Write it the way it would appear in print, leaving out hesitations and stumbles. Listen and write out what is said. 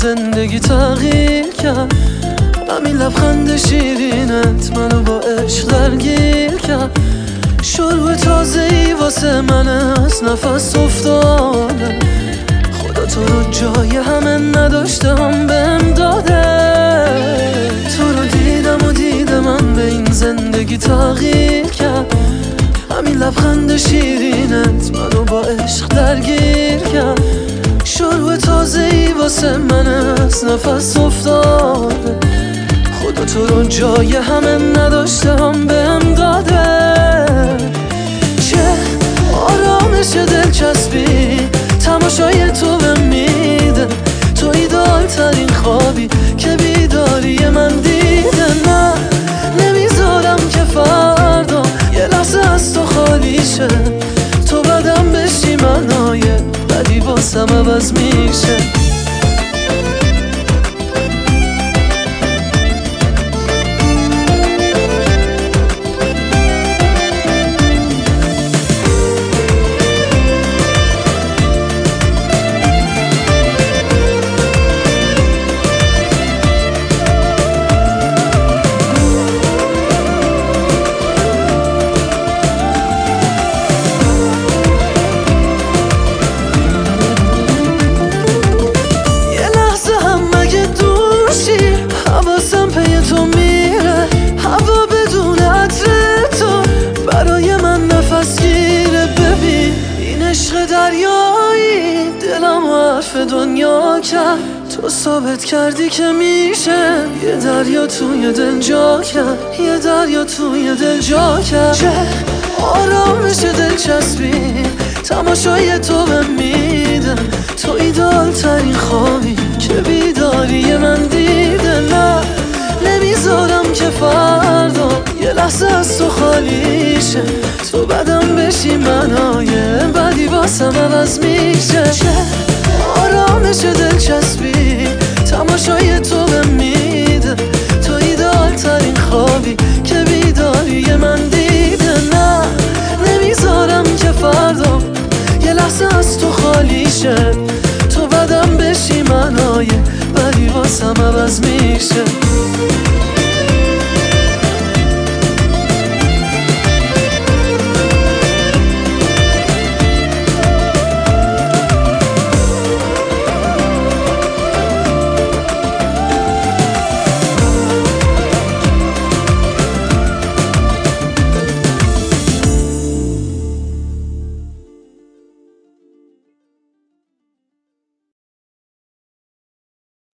زندگی تغییر کرد. همین لبخند شیرینت منو با عشق درگیر کرد. شروع تازه‌ای واسه من از نفس افتاده. خدا تو رو جای همه نداشتم بهم داده. تو رو دیدم و دیدم من به این زندگی تغییر کرد. همین لبخند شیرینت منو با عشق درگیر کرد. شروع تازه‌ای واسه من از نفس افتاده. خدا تو رو جای همه نداشتم بهم داده. چه آرامش دلچسبی تماشای تو بهم میده. تو ایدال ترین خوابی که بیداری من دیده. نه نمیذارم که فردا یه لحظه از تو خالی شه. تو بدم بشی منای بدی واسم عوض میشه. حواسم پی تو میره، هوا بدون عطر تو برای من نفس گیره. ببین این عشق دریایی دلم و حرف دنیا کرد. تو ثابت کردی که میشه یه دریا توی دل جا کرد. یه دریا توی دل جا کرد. چه آرامش دلچسبی تماشای تو بهم میده. تو ایدال ترین خوابی که بیداری من دیده. نه نمیذارم که فردا یه لحظه از تو خالی شه. تو بدم بشی منای بدی واسم عوض میشه. چه آرامش دلچسبی تماشای تو بهم میده. تو ایدال ترین خوابی که بیداری من دیده. نه نمیذارم که فردا یه لحظه از تو خالی شه. تو بدم بشی منای بدی واسم عوض میشه.